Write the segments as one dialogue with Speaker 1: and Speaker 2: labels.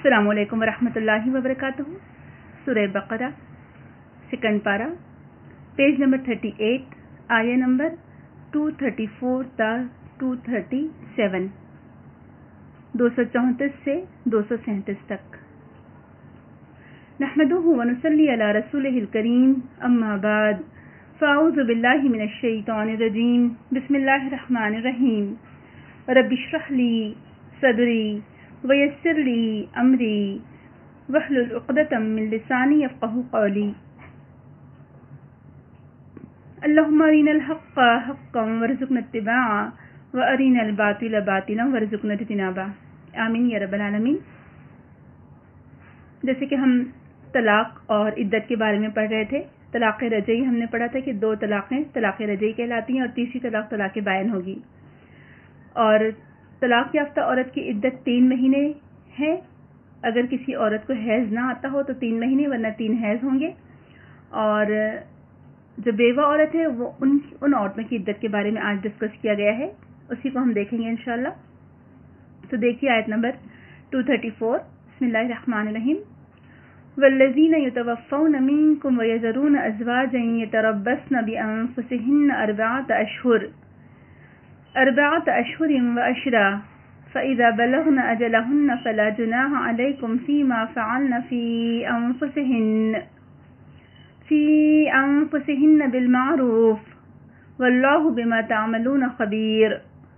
Speaker 1: السلام علیکم ورحمۃ اللہ وبرکاتہ۔ سورہ بقرہ، سیکنڈ پارہ، پیج نمبر 38، آیہ نمبر 234 تا 237، 234 سے 237 تک۔ نحمدہ ونصلی علی رسولہ الکریم، اما بعد، فاعوذ باللہ من الشیطان الرجیم، بسم اللہ الرحمن الرحیم۔ رب اشرح لی صدری ویسر لی امری واحلل عقدۃ من لسانی یفقہوا قولی۔ اللہم ارنا الحق حقا وارزقنا اتباعہ وارنا الباطل باطلا وارزقنا اجتنابہ، آمین یا رب العالمین۔ جیسے کہ ہم طلاق اور عدت کے بارے میں پڑھ رہے تھے، طلاق رجعی ہم نے پڑھا تھا کہ 2 طلاقیں طلاق رجعی کہلاتی ہیں اور تیسری طلاق طلاق بائن ہوگی۔ اور طلاق یافتہ عورت کی عدت 3 مہینے ہے۔ اگر کسی عورت کو حیض نہ آتا ہو تو 3 مہینے، ورنہ 3 حیض ہوں گے۔ اور جو بیوہ عورت ہے وہ ان عورتوں کی عدت کے بارے میں آج ڈسکس کیا گیا ہے، اسی کو ہم دیکھیں گے انشاءاللہ۔ تو دیکھیے آیت نمبر 234، بسم اللہ الرحمن الرحیم۔ والذین یتوفون منکم ویذرون ازواجا یتربصن بانفسہن اربعۃ اشہر وعشرا فإذا بلغن أجلهن فلا جناح عليكم فيما فعلن في أنفسهن بالمعروف والله بما تعملون خبير۔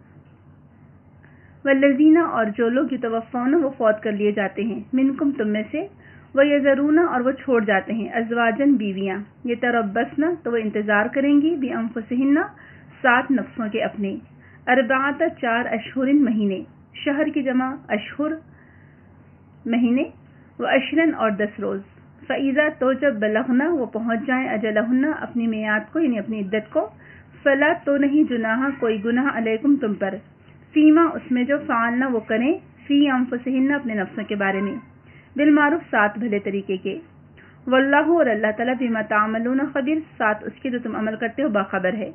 Speaker 1: والذین، اور جو لوگ یتوفون وہ فوت کر لیے جاتے ہیں، منکم تم میں سے، ویذرون اور وہ چھوڑ جاتے ہیں، ازواجن بیویاں، یتربصن تو وہ انتظار کریں گی، بانفسہن 7 نفسوں کے اپنے، اربعۃ 4 اشہر مہینے، شہر کی جمع اشہر مہینے، وعشرن اور 10 روز، فإذا تو جب بلغنا وہ پہنچ جائیں، اجلہن اپنی میعاد کو یعنی اپنی عدت کو، فلا تو نہیں جناح کوئی گناہ علیکم تم پر، فیما اس میں جو فعلنا وہ کریں، فی انفسہن اپنے نفسوں کے بارے میں، بالمعروف 7 بھلے طریقے کے، واللہ اور اللہ تعالیٰ بما تعملون خبیر 7 اس کے جو تم عمل کرتے ہو باخبر ہے۔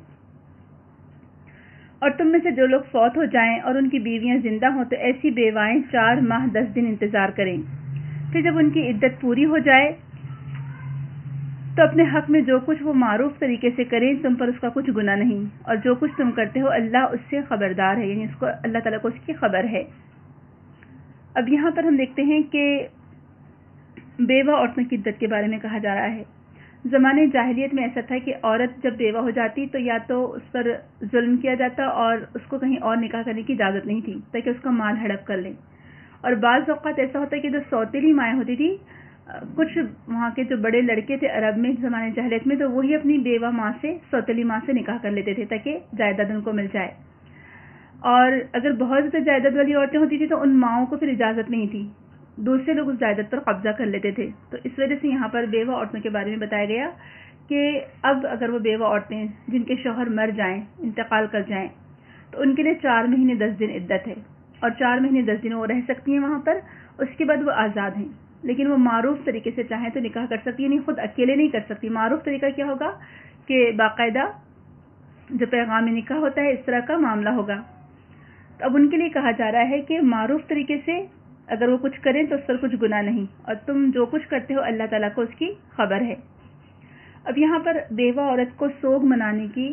Speaker 1: اور تم میں سے جو لوگ فوت ہو جائیں اور ان کی بیویاں زندہ ہوں تو ایسی بیوائیں 4 ماہ 10 دن انتظار کریں، پھر جب ان کی عدت پوری ہو جائے تو اپنے حق میں جو کچھ وہ معروف طریقے سے کریں، تم پر اس کا کچھ گناہ نہیں، اور جو کچھ تم کرتے ہو اللہ اس سے خبردار ہے، یعنی اس کو اللہ تعالیٰ کو اس کی خبر ہے۔ اب یہاں پر ہم دیکھتے ہیں کہ بیوہ عورتوں کی عدت کے بارے میں کہا جا رہا ہے۔ زمانے جاہلیت میں ایسا تھا کہ عورت جب بیوہ ہو جاتی تو یا تو اس پر ظلم کیا جاتا اور اس کو کہیں اور نکاح کرنے کی اجازت نہیں تھی تاکہ اس کا مال ہڑپ کر لیں، اور بعض اوقات ایسا ہوتا ہے کہ جو سوتیلی مائیں ہوتی تھی، کچھ وہاں کے جو بڑے لڑکے تھے عرب میں زمانے جاہلیت میں، تو وہی اپنی بیوہ ماں سے، سوتیلی ماں سے نکاح کر لیتے تھے تاکہ جائیداد ان کو مل جائے۔ اور اگر بہت زیادہ جائیداد والی عورتیں ہوتی تھیں تو ان ماؤں کو پھر اجازت نہیں تھی، دوسرے لوگ اس جائیداد پر قبضہ کر لیتے تھے۔ تو اس وجہ سے یہاں پر بیوہ عورتوں کے بارے میں بتایا گیا کہ اب اگر وہ بیوہ عورتیں جن کے شوہر مر جائیں، انتقال کر جائیں، تو ان کے لیے 4 مہینے 10 دن عدت ہے، اور 4 مہینے 10 دن وہ رہ سکتی ہیں وہاں پر، اس کے بعد وہ آزاد ہیں، لیکن وہ معروف طریقے سے چاہیں تو نکاح کر سکتی ہیں، یعنی خود اکیلے نہیں کر سکتی۔ معروف طریقہ کیا ہوگا کہ باقاعدہ جو پیغام نکاح ہوتا ہے اس طرح کا معاملہ ہوگا۔ تو اب ان کے لیے کہا جا رہا ہے کہ معروف طریقے سے اگر وہ کچھ کریں تو اس پر کچھ گناہ نہیں، اور تم جو کچھ کرتے ہو اللہ تعالیٰ کو اس کی خبر ہے۔ اب یہاں پر بیوہ عورت کو سوگ منانے کی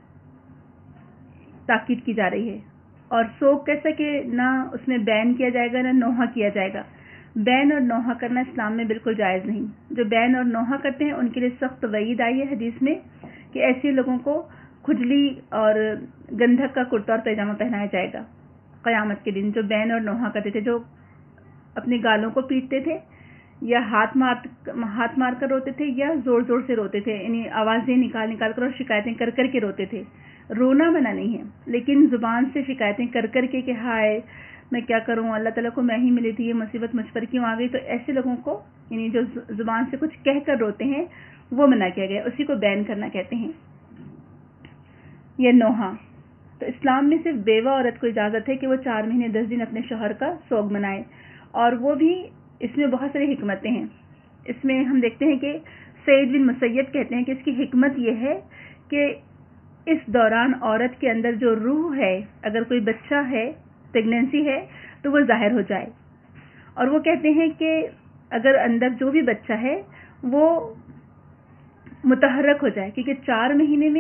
Speaker 1: تاکید کی جا رہی ہے، اور سوگ کیسا کہ نہ اس میں بین کیا جائے گا نہ نوحہ کیا جائے گا۔ بین اور نوحہ کرنا اسلام میں بالکل جائز نہیں۔ جو بین اور نوحہ کرتے ہیں ان کے لیے سخت وعید آئی ہے حدیث میں کہ ایسے لوگوں کو کھجلی اور گندھک کا کرتا اور پیجامہ پہنایا جائے گا قیامت کے دن۔ جو بین اور نوحہ کرتے تھے، جو اپنے گالوں کو پیٹتے تھے یا ہاتھ مار کر روتے تھے یا زور زور سے روتے تھے، یعنی آوازیں نکال کر اور شکایتیں کر کر کے روتے تھے۔ رونا منع نہیں ہے، لیکن زبان سے شکایتیں کر کر کے کہ ہائے میں کیا کروں، اللہ تعالیٰ کو میں ہی ملی تھی، یہ مصیبت مجھ پر کیوں آ گئی، تو ایسے لوگوں کو یعنی جو زبان سے کچھ کہہ کر روتے ہیں وہ منع کیا گیا، اسی کو بین کرنا کہتے ہیں، یا نوحہ۔ تو اسلام میں صرف بیوہ عورت کو اجازت ہے کہ وہ 4 مہینے 10 دن اپنے شوہر کا سوگ منائے، اور وہ بھی اس میں بہت ساری حکمتیں ہیں۔ اس میں ہم دیکھتے ہیں کہ سعید بن مسیب کہتے ہیں کہ اس کی حکمت یہ ہے کہ اس دوران عورت کے اندر جو روح ہے، اگر کوئی بچہ ہے، پریگنینسی ہے، تو وہ ظاہر ہو جائے، اور وہ کہتے ہیں کہ اگر اندر جو بھی بچہ ہے وہ متحرک ہو جائے، کیونکہ 4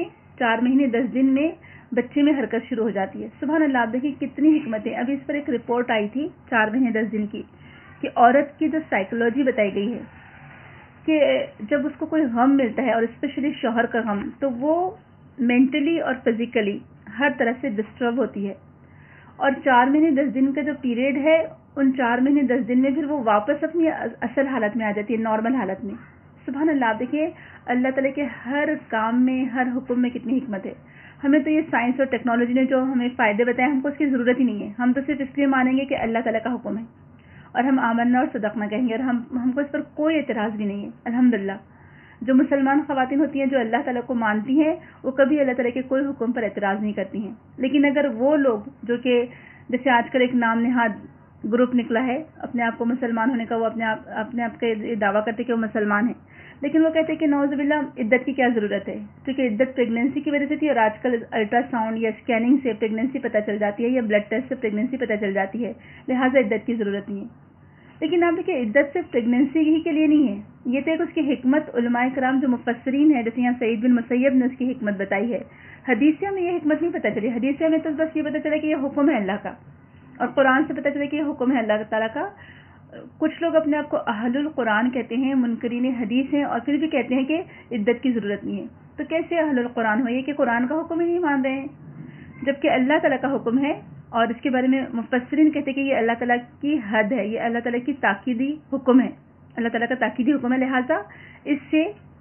Speaker 1: مہینے 10 دن میں بچے میں حرکت شروع ہو جاتی ہے. سبحان اللہ، آپ دیکھیں کتنی حکمتیں. ابھی اس پر ایک رپورٹ آئی تھی 4 مہینے 10 دن کی، کہ عورت کی جو سائیکولوجی بتائی گئی ہے کہ جب اس کو کوئی غم ملتا ہے اور اسپیشلی شوہر کا غم، تو وہ مینٹلی اور فزیکلی ہر طرح سے ڈسٹرب ہوتی ہے. اور 4 مہینے 10 دن کا جو پیریڈ ہے، ان 4 مہینے 10 دن میں پھر وہ واپس اپنی اصل حالت میں آ جاتی ہے، نارمل حالت میں. سبحان اللہ، آپ دیکھیے اللہ تعالیٰ کے ہر کام میں، ہر حکم میں کتنی حکمت ہے. ہمیں تو یہ سائنس اور ٹیکنالوجی نے جو ہمیں فائدے بتائے، ہم کو اس کی ضرورت ہی نہیں ہے. ہم تو صرف اس لیے مانیں گے کہ اللہ تعالیٰ کا حکم ہے، اور ہم آمنا اور صدقنا کہیں گے، اور ہم کو اس پر کوئی اعتراض بھی نہیں ہے. الحمدللہ، جو مسلمان خواتین ہوتی ہیں جو اللہ تعالیٰ کو مانتی ہیں، وہ کبھی اللہ تعالیٰ کے کوئی حکم پر اعتراض نہیں کرتی ہیں. لیکن اگر وہ لوگ جو کہ جیسے آج کل ایک نام نہاد گروپ نکلا ہے اپنے آپ کو مسلمان ہونے کا، وہ اپنے آپ کا دعویٰ کرتے کہ وہ مسلمان ہیں، لیکن وہ کہتے ہیں کہ نعوذ باللہ عدت کی کیا ضرورت ہے، کیونکہ عدت پریگنینسی کی وجہ سے تھی، اور آج کل الٹرا ساؤنڈ یا اسکیننگ سے پریگنینسی پتہ چل جاتی ہے، یا بلڈ ٹیسٹ سے پریگنینسی پتہ چل جاتی ہے، لہٰذا عدت کی ضرورت نہیں ہے. لیکن آپ دیکھیں عدت صرف پریگنینسی ہی کے لیے نہیں ہے، یہ تو ایک اس کی حکمت. علماء کرام جو مفسرین ہیں، جیسے یہاں سعید بن مسیب نے اس کی حکمت بتائی ہے. حدیثیہ میں یہ حکمت نہیں پتہ چلی، حدیثیہ میں تو بس یہ پتہ چلا کہ یہ حکم ہے اللہ کا، اور قرآن سے پتہ چلا کہ یہ حکم ہے اللہ تعالیٰ کا. کچھ لوگ اپنے آپ کو اہل القرآن کہتے ہیں، منکرین حدیث ہیں، اور پھر بھی کہتے ہیں کہ عدت کی ضرورت نہیں ہے. تو کیسے اہل القرآن ہوئے کہ قرآن کا حکم ہی نہیں مان رہے ہیں، جبکہ اللہ تعالیٰ کا حکم ہے. اور اس کے بارے میں مفسرین کہتے ہیں کہ یہ اللہ تعالیٰ کی حد ہے، یہ اللہ تعالیٰ کی تاکیدی حکم ہے، اللہ تعالیٰ کا تاکیدی حکم ہے، لہٰذا اس سے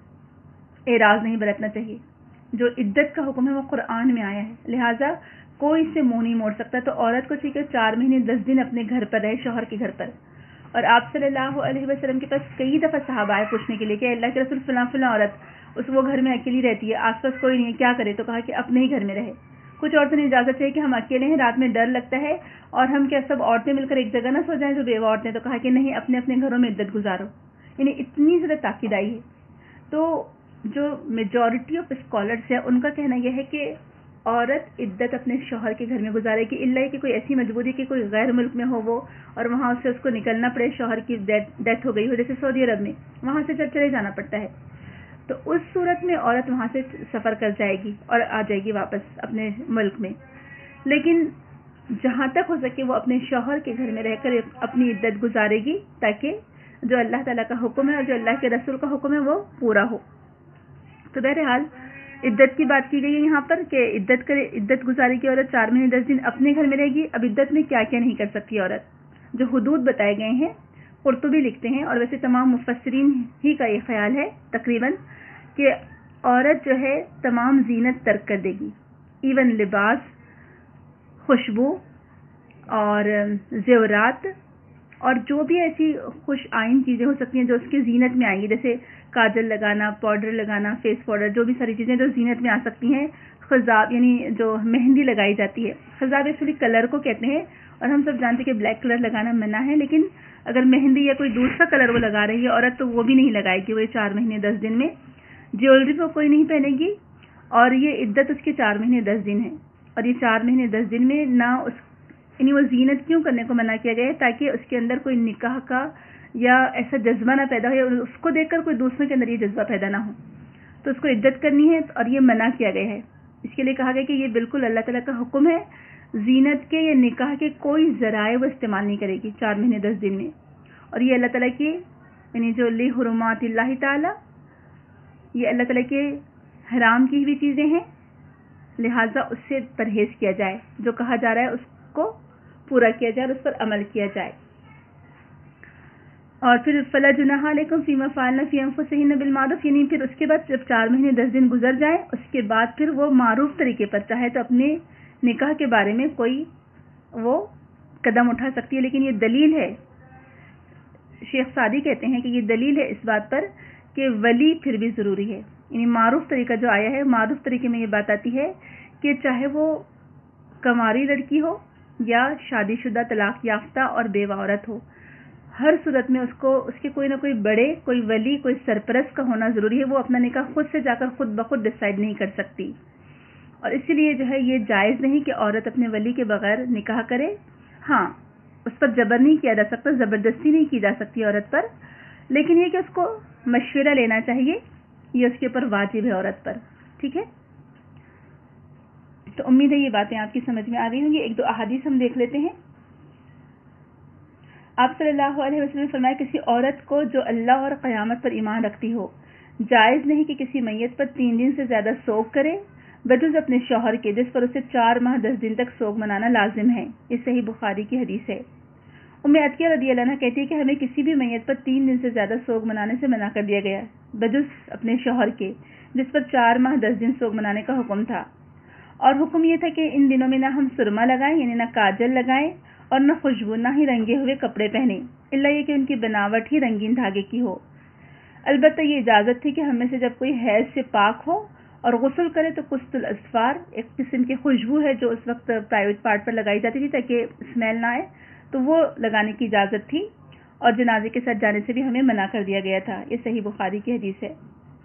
Speaker 1: اعراض نہیں برتنا چاہیے. جو عدت کا حکم ہے وہ قرآن میں آیا ہے، لہٰذا کوئی اس سے منہ نہیں موڑ سکتا. تو عورت کو چاہیے 4 مہینے 10 دن اپنے گھر پر رہے، شوہر کے گھر پر. اور آپ صلی اللہ علیہ وسلم کے پاس کئی دفعہ صحابہ آئے پوچھنے کے لیے کہ اللہ کے رسول فلاں فلاں عورت وہ گھر میں اکیلی رہتی ہے، آس پاس کوئی نہیں ہے، کیا کرے؟ تو کہا کہ اپنے ہی گھر میں رہے. کچھ عورتوں نے اجازت چاہیے کہ ہم اکیلے ہیں، رات میں ڈر لگتا ہے، اور ہم کیا سب عورتیں مل کر ایک جگہ نہ سو جائیں جو بیوہ عورتیں؟ تو کہا کہ نہیں، اپنے اپنے گھروں میں عدت گزارو. یعنی اتنی زیادہ تاکید آئی ہے. تو جو میجورٹی آف اسکالرس ہیں ان کا کہنا یہ ہے کہ عورت عدت اپنے شوہر کے گھر میں گزارے گی، اللہ کہ کوئی ایسی مجبوری کہ کوئی غیر ملک میں ہو وہ، اور وہاں سے اس کو نکلنا پڑے، شوہر کی ڈیتھ ہو گئی ہو جیسے سعودی عرب میں، وہاں سے جب چلے جانا پڑتا ہے، تو اس صورت میں عورت وہاں سے سفر کر جائے گی اور آ جائے گی واپس اپنے ملک میں. لیکن جہاں تک ہو سکے وہ اپنے شوہر کے گھر میں رہ کر اپنی عدت گزارے گی، تاکہ جو اللہ تعالیٰ کا حکم ہے اور جو اللہ کے رسول کا حکم ہے وہ پورا ہو. تو بہرحال عدت کی بات کی گئی ہے یہاں پر کہ عدت گزارے گی عورت 4 مہینے 10 دن اپنے گھر میں رہے گی. اب عدت میں کیا کیا نہیں کر سکتی عورت، جو حدود بتائے گئے ہیں. قرطبی لکھتے ہیں، اور ویسے تمام مفسرین ہی کا یہ خیال ہے تقریباً، کہ عورت جو ہے تمام زینت ترک کر دے گی، ایون لباس، خوشبو اور زیورات، اور جو بھی ایسی خوش آئین چیزیں ہو سکتی ہیں جو اس کی زینت میں آئیں گی، جیسے کاجل لگانا، پاؤڈر لگانا، فیس پاؤڈر، جو بھی ساری چیزیں جو زینت میں آ سکتی ہیں. خضاب یعنی جو مہندی لگائی جاتی ہے، خضاب ایکچولی کلر کو کہتے ہیں، اور ہم سب جانتے ہیں کہ بلیک کلر لگانا منع ہے، لیکن اگر مہندی یا کوئی دوسرا کلر وہ لگا رہی ہے عورت تو وہ بھی نہیں لگائے گی وہ 4 مہینے 10 دن میں. جیولری وہ کوئی نہیں پہنے گی، اور یہ عدت اس کے 4 مہینے 10 دن ہے. اور یہ 4 مہینے 10 دن میں نہ اس یعنی وہ زینت کیوں کرنے کو منع کیا گیا ہے؟ تاکہ اس کے اندر کوئی نکاح کا یا ایسا جذبہ نہ پیدا ہو، یا اس کو دیکھ کر کوئی دوسروں کے اندر یہ جذبہ پیدا نہ ہو. تو اس کو عدت کرنی ہے، اور یہ منع کیا گیا ہے. اس کے لیے کہا گیا کہ یہ بالکل اللہ تعالیٰ کا حکم ہے. زینت کے یا نکاح کے کوئی ذرائع وہ استعمال نہیں کرے گی 4 مہینے 10 دن میں. اور یہ اللہ تعالیٰ کی یعنی جو لحرمات اللہ تعالیٰ، یہ اللہ تعالیٰ کے حرام کی ہوئی چیزیں ہیں، لہٰذا اس سے پرہیز کیا جائے. جو کہا جا رہا ہے اس کو پورا کیا جائے اور اس پر عمل کیا جائے. اور پھر فلا جناح علیکم فیما فعلن فی انفسہن بالمعروف، یعنی پھر اس کے بعد جب 4 مہینے 10 دن گزر جائیں، اس کے بعد پھر وہ معروف طریقے پر چاہے تو اپنے نکاح کے بارے میں کوئی وہ قدم اٹھا سکتی ہے. لیکن یہ دلیل ہے، شیخ سعدی کہتے ہیں کہ یہ دلیل ہے اس بات پر کہ ولی پھر بھی ضروری ہے. یعنی معروف طریقہ جو آیا ہے، معروف طریقے میں یہ بات آتی ہے کہ چاہے وہ کنواری لڑکی ہو یا شادی شدہ طلاق یافتہ اور بیوہ عورت ہو، ہر صورت میں اس کے کوئی نہ کوئی بڑے، کوئی ولی، کوئی سرپرست کا ہونا ضروری ہے. وہ اپنا نکاح خود سے جا کر خود بخود ڈیسائیڈ نہیں کر سکتی، اور اسی لیے جو ہے یہ جائز نہیں کہ عورت اپنے ولی کے بغیر نکاح کرے. ہاں اس پر جبر نہیں کیا جا سکتا، زبردستی نہیں کی جا سکتی عورت پر، لیکن یہ کہ اس کو مشورہ لینا چاہیے، یہ اس کے اوپر واجب ہے عورت پر. ٹھیک ہے، تو امید ہے یہ باتیں آپ کی سمجھ میں آ گئی ہوں گی. ایک دو احادیث ہم دیکھ لیتے ہیں. آپ صلی اللہ علیہ وسلم نے فرمایا کسی عورت کو جو اللہ اور قیامت پر ایمان رکھتی ہو جائز نہیں کہ کسی میت پر 3 دن سے زیادہ سوگ کرے بجز اپنے شوہر کے جس پر اسے 4 ماہ 10 دن تک سوگ منانا لازم ہے. یہ صحیح بخاری کی حدیث ہے. ام عطیہ رضی اللہ عنہ کہتی ہے کہ ہمیں کسی بھی میت پر 3 دن سے زیادہ سوگ منانے سے منع کر دیا گیا بجز اپنے شوہر کے جس پر 4 ماہ 10 دن سوگ منانے کا حکم تھا. اور حکم یہ تھا کہ ان دنوں میں نہ ہم سرما لگائیں، یعنی نہ کاجل لگائیں، اور نہ خوشبو، نہ ہی رنگے ہوئے کپڑے پہنیں، الا یہ کہ ان کی بناوٹ ہی رنگین دھاگے کی ہو. البتہ یہ اجازت تھی کہ ہم میں سے جب کوئی حیض سے پاک ہو اور غسل کرے تو قسط الاسفار، ایک قسم کی خوشبو ہے جو اس وقت پرائیویٹ پارٹ پر لگائی جاتی تھی تاکہ اسمیل نہ آئے، تو وہ لگانے کی اجازت تھی. اور جنازے کے ساتھ جانے سے بھی ہمیں منع کر دیا گیا تھا. یہ صحیح بخاری کی حدیث ہے.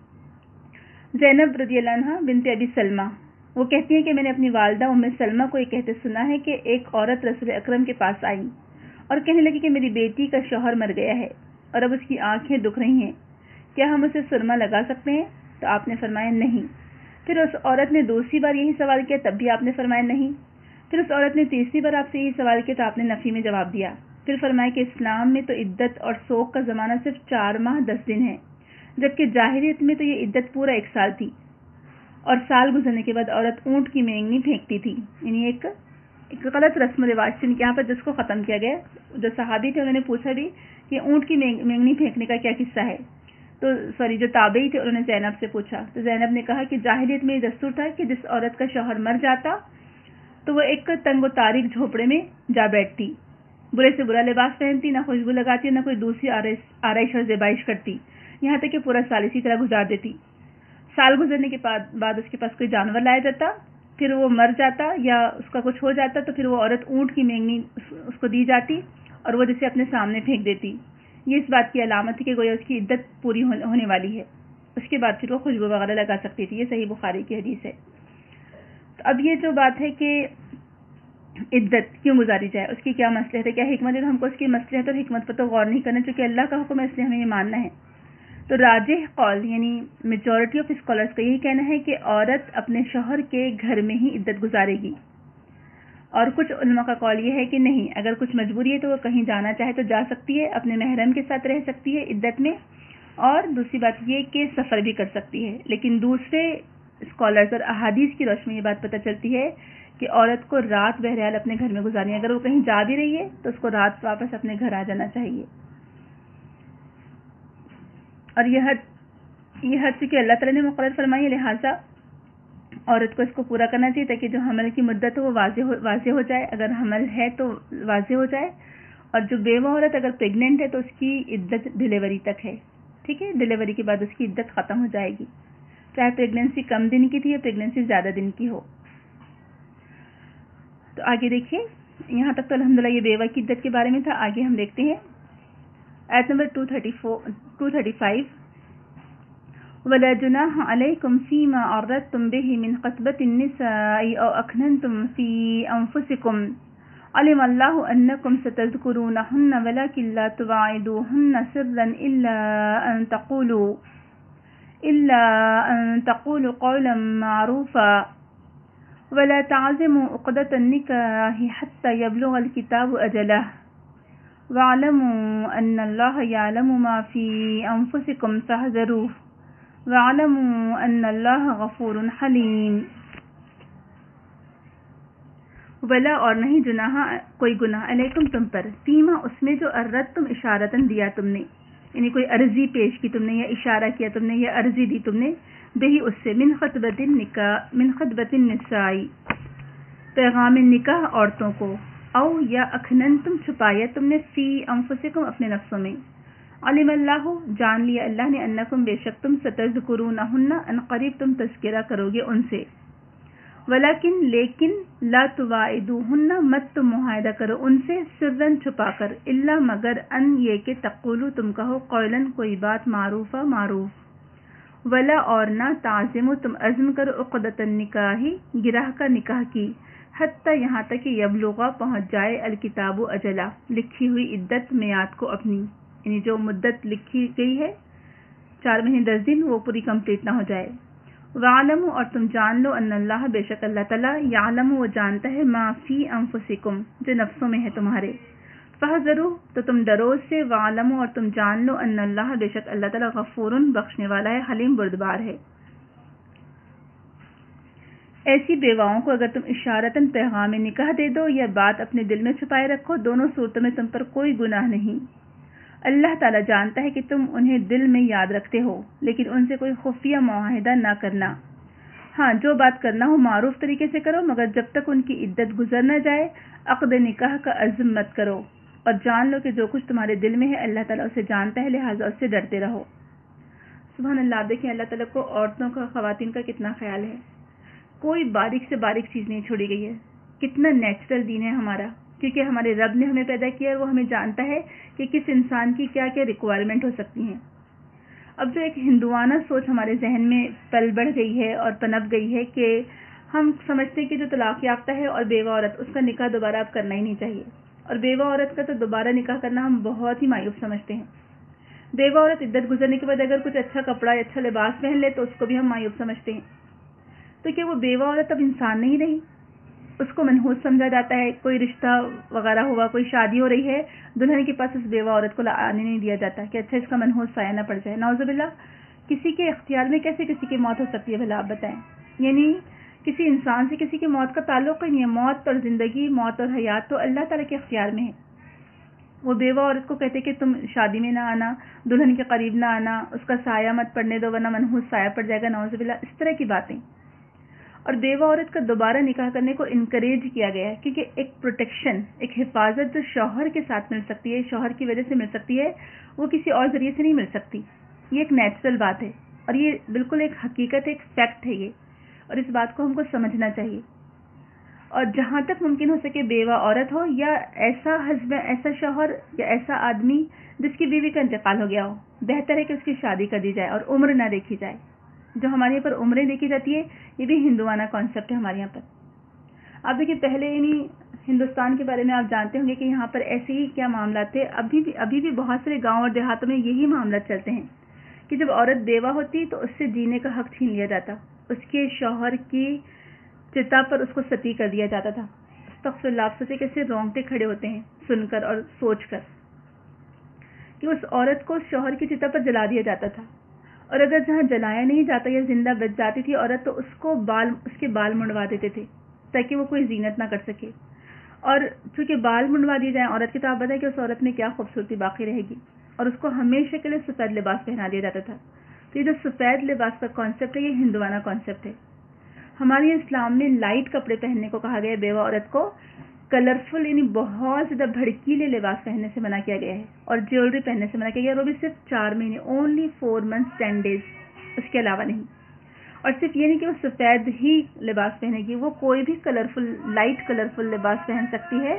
Speaker 1: زینب رضی اللہ عنہ بنت ابی سلمہ وہ کہتی ہیں کہ میں نے اپنی والدہ ام سلمہ کو یہ کہتے سنا ہے کہ ایک عورت رسول اکرم کے پاس آئی اور کہنے لگی کہ میری بیٹی کا شوہر مر گیا ہے اور اب اس کی آنکھیں دکھ رہی ہیں، کیا ہم اسے سرما لگا سکتے ہیں؟ تو آپ نے فرمایا نہیں. پھر اس عورت نے دوسری بار یہی سوال کیا، تب بھی آپ نے فرمایا نہیں. پھر اس عورت نے تیسری بار آپ سے یہی سوال کیا تو آپ نے نفی میں جواب دیا. پھر فرمایا کہ اسلام میں تو عدت اور سوگ کا زمانہ صرف 4 ماہ 10 دن ہے، جبکہ جاہلیت میں تو یہ عدت پورا 1 سال تھی، اور سال گزرنے کے بعد عورت اونٹ کی مینگنی پھینکتی تھی. یعنی ایک غلط رسم و رواج تھی یہاں پر جس کو ختم کیا گیا. جو صحابی تھے انہوں نے پوچھا بھی کہ اونٹ کی مینگنی پھینکنے کا کیا قصہ ہے، تو جو تابعی تھے انہوں نے زینب سے پوچھا تو زینب نے کہا کہ جاہلیت میں یہ دستور تھا کہ جس عورت کا شوہر مر جاتا تو وہ ایک تنگ و تاریک جھوپڑے میں جا بیٹھتی، برے سے برا لباس پہنتی، نہ خوشبو لگاتی، نہ کوئی دوسری آرائش اور زیبائش کرتی، یہاں تک کہ پورا سال اسی طرح گزار دیتی. سال گزرنے کے بعد اس کے پاس کوئی جانور لایا جاتا، پھر وہ مر جاتا یا اس کا کچھ ہو جاتا تو پھر وہ عورت اونٹ کی مینگنی اس کو دی جاتی اور وہ جسے اپنے سامنے پھینک دیتی. یہ اس بات کی علامت ہے کہ گویا اس کی عدت پوری ہونے والی ہے. اس کے بعد پھر وہ خوشبو وغیرہ لگا سکتی تھی. یہ صحیح بخاری کی حدیث ہے. تو اب یہ جو بات ہے کہ عدت کیوں گزاری جائے، اس کی کیا مصلحت ہے، کیا حکمت ہے، تو ہم کو اس کی مصلحت اور حکمت پر تو غور نہیں کرنا چونکہ اللہ کا حکم ہے، اس لیے ہمیں یہ ماننا ہے. تو راجح قول یعنی میجورٹی آف اسکالرس کا یہی کہنا ہے کہ عورت اپنے شوہر کے گھر میں ہی عدت گزارے گی، اور کچھ علماء کا قول یہ ہے کہ نہیں، اگر کچھ مجبوری ہے تو وہ کہیں جانا چاہے تو جا سکتی ہے، اپنے محرم کے ساتھ رہ سکتی ہے عدت میں، اور دوسری بات یہ کہ سفر بھی کر سکتی ہے. لیکن دوسرے اسکالرز اور احادیث کی روشنی میں یہ بات پتہ چلتی ہے کہ عورت کو رات بہرحال اپنے گھر میں گزارنی ہے. اگر وہ کہیں جا بھی رہی ہے تو اس کو رات واپس اپنے گھر آ جانا چاہیے. اور یہ حد چونکہ اللہ تعالیٰ نے مقرر فرمائی ہے، لہٰذا عورت کو اس کو پورا کرنا چاہیے تاکہ جو حمل کی مدت ہو وہ واضح ہو جائے، اگر حمل ہے تو واضح ہو جائے. اور جو بیوہ عورت اگر پریگننٹ ہے تو اس کی عدت ڈیلیوری تک ہے. ٹھیک ہے، ڈیلیوری کے بعد اس کی عدت ختم ہو جائے گی، چاہے پریگننسی کم دن کی تھی یا پریگننسی زیادہ دن کی ہو. تو آگے دیکھیے، یہاں تک تو الحمدللہ یہ بیوہ کی عدت کے بارے میں تھا. آگے ہم دیکھتے ہیں آیت نمبر 235 وَلَا جُنَاحَ عَلَيْكُمْ فِي مَا عَرَّضْتُمْ بِهِ مِنْ خِطْبَةِ النِّسَاءِ أَوْ أَكْنَنْتُمْ فِي أَنفُسِكُمْ عَلِمَ اللَّهُ أَنَّكُمْ سَتَذْكُرُونَهُنَّ وَلَكِنْ لَا تُوَاعِدُوهُنَّ سِرًّا إِلَّا أَن تَقُولُوا قَوْلًا مَّعْرُوفًا وَلَا تَعْزِمُوا عُقْدَةَ النِّكَاحِ حَتَّى يَبْلُغَ الْكِتَابُ أَجَلَهُ وَاعْلَمُوا أَنَّ اللَّهَ يَعْلَمُ مَا فِي أَنفُسِكُمْ فَاحْذَرُوهُ وَاعْلَمُوا أَنَّ اللَّهَ غَفُورٌ حَلِيمٌ. ولا اور نہیں جناح کوئی گناہ علیکم تم پر، فیما اس میں جو عرضتم اشارتاً دیا تم نے، یعنی کوئی عرضی پیش کی تم نے یا اشارہ کیا تم نے یا عرضی دی تم نے، بہی اس سے من خطبت النساء پیغام نکاح عورتوں کو، او یا اخنن تم چھپایا تم نے، فی انفسکم اپنے نفسوں میں، علم اللہ جان لیا اللہ نے، انکم بے شک تم ستذکرونہن ان قریب تم تذکرہ کرو گے ان سے، ولیکن لیکن لا تواعدوہن مت تم معاہدہ کرو ان سے، سرن چھپا کر، الا مگر ان یہ کہ تقولو تم کہو، قولن کوئی بات، معروفہ معروف، ولا اور نہ تعزمو تم عزم کرو، عقدۃ النکاح گرہ کا نکاح کی، حتیٰ یہاں تک کہ یبلغ پہنچ جائے الکتاب اجلا لکھی ہوئی عدت میعاد کو اپنی، یعنی جو مدت لکھی گئی ہے 4 مہینے 10 دن وہ پوری کمپلیٹ نہ ہو جائے۔ وَعَلَمُوا اور تم جان لو ان اللہ بے شک اللہ تعالیٰ یعلم وہ جانتا ہے ما فی انفسکم جو نفسوں میں ہے تمہارے، فاحذروا تو تم ڈرو اس سے، وَعَلَمُوا اور تم جان لو ان اللہ بے شک اللہ تعالیٰ غفور بخشنے والا ہے، حلیم بردبار ہے۔ ایسی بیواؤں کو اگر تم اشارتاً پیغام نکاح دے دو یا بات اپنے دل میں چھپائے رکھو، دونوں صورتوں میں تم پر کوئی گناہ نہیں۔ اللہ تعالیٰ جانتا ہے کہ تم انہیں دل میں یاد رکھتے ہو، لیکن ان سے کوئی خفیہ معاہدہ نہ کرنا۔ ہاں جو بات کرنا ہو معروف طریقے سے کرو، مگر جب تک ان کی عدت گزر نہ جائے عقد نکاح کا عزم مت کرو، اور جان لو کہ جو کچھ تمہارے دل میں ہے اللہ تعالیٰ اسے جانتا ہے، لہٰذا اس سے ڈرتے رہو۔ سبحان اللہ، دیکھیں اللہ تعالیٰ کو عورتوں کا، خواتین کا کتنا خیال ہے، کوئی باریک سے باریک چیز نہیں چھوڑی گئی ہے۔ کتنا نیچرل دین ہے ہمارا، کیونکہ ہمارے رب نے ہمیں پیدا کیا ہے، وہ ہمیں جانتا ہے کہ کس انسان کی کیا کیا ریکوائرمنٹ ہو سکتی ہیں۔ اب جو ایک ہندوانہ سوچ ہمارے ذہن میں پل بڑھ گئی ہے اور پنپ گئی ہے کہ ہم سمجھتے ہیں کہ جو طلاق یافتہ ہے اور بیوہ عورت، اس کا نکاح دوبارہ اب کرنا ہی نہیں چاہیے، اور بیوہ عورت کا تو دوبارہ نکاح کرنا ہم بہت ہی مایوب سمجھتے ہیں۔ بیوہ عورت عدت گزرنے کے بعد اگر کچھ اچھا کپڑا یا اچھا لباس پہن لے تو اس کو بھی ہم مایوب سمجھتے ہیں۔ تو کیا وہ بیوہ عورت اب انسان نہیں رہی؟ اس کو منحوس سمجھا جاتا ہے، کوئی رشتہ وغیرہ ہوا، کوئی شادی ہو رہی ہے، دلہن کے پاس اس بیوہ عورت کو آنے نہیں دیا جاتا کہ اچھا اس کا منحوس سایہ نہ پڑ جائے۔ نعوذ باللہ، کسی کے اختیار میں کیسے کسی کی موت ہو سکتی ہے بھلا آپ بتائیں؟ یعنی کسی انسان سے کسی کی موت کا تعلق ہی نہیں ہے، موت اور زندگی، موت اور حیات تو اللہ تعالیٰ کے اختیار میں ہے۔ وہ بیوہ عورت کو کہتے کہ تم شادی میں نہ آنا، دلہن کے قریب نہ آنا، اس کا سایہ مت پڑنے دو ورنہ منحوس سایہ پڑ جائے گا، نعوذ باللہ، اس طرح کی باتیں۔ اور بیوہ عورت کا دوبارہ نکاح کرنے کو انکریج کیا گیا ہے، کیونکہ ایک پروٹیکشن، ایک حفاظت جو شوہر کے ساتھ مل سکتی ہے، شوہر کی وجہ سے مل سکتی ہے، وہ کسی اور ذریعے سے نہیں مل سکتی۔ یہ ایک نیچرل بات ہے، اور یہ بالکل ایک حقیقت، ایک فیکٹ ہے یہ، اور اس بات کو ہم کو سمجھنا چاہیے۔ اور جہاں تک ممکن ہو سکے بیوہ عورت ہو یا ایسا ہسبینڈ، ایسا شوہر یا ایسا آدمی جس کی بیوی کا انتقال ہو گیا ہو، بہتر ہے کہ اس کی شادی کر دی جائے اور عمر نہ دیکھی جائے۔ جو ہمارے یہاں پر عمریں دیکھی جاتی ہے یہ بھی ہندوانہ کانسیپٹ ہے ہمارے یہاں پر۔ آپ دیکھیے پہلے یعنی ہندوستان کے بارے میں آپ جانتے ہوں گے کہ یہاں پر ایسے ہی کیا معاملات تھے، ابھی بھی بہت سارے گاؤں اور دیہاتوں میں یہی معاملات چلتے ہیں کہ جب عورت بیوہ ہوتی تو اس سے جینے کا حق چھین لیا جاتا، اس کے شوہر کی چتا پر اس کو ستی کر دیا جاتا تھا۔ استغفر اللہ، آپ سے کیسے رونگٹے کھڑے ہوتے ہیں سن کر اور سوچ کر کہ اس عورت کو شوہر کی چتا پر جلا دیا جاتا تھا، اور اگر جہاں جلایا نہیں جاتا یا زندہ بچ جاتی تھی عورت تو اس کے بال منڈوا دیتے تھے تاکہ وہ کوئی زینت نہ کر سکے، اور چونکہ بال منڈوا دیے جائیں عورت کی تو آپ بتائیں کہ اس عورت میں کیا خوبصورتی باقی رہے گی، اور اس کو ہمیشہ کے لیے سفید لباس پہنا دیا جاتا تھا۔ تو یہ جو سفید لباس کا کانسیپٹ ہے یہ ہندوانہ کانسیپٹ ہے۔ ہمارے اسلام میں لائٹ کپڑے پہننے کو کہا گیا ہے، بیوہ عورت کو کلرفل یعنی بہت زیادہ بھڑکیلے لباس پہننے سے منع کیا گیا ہے، اور جیولری پہننے سے منع کیا گیا ہے، وہ بھی صرف 4 مہینے، اونلی 4 months 10 days، اس کے علاوہ نہیں۔ اور صرف یہ نہیں کہ وہ سفید ہی لباس پہنے گی، وہ کوئی بھی کلرفل، لائٹ کلرفل لباس پہن سکتی ہے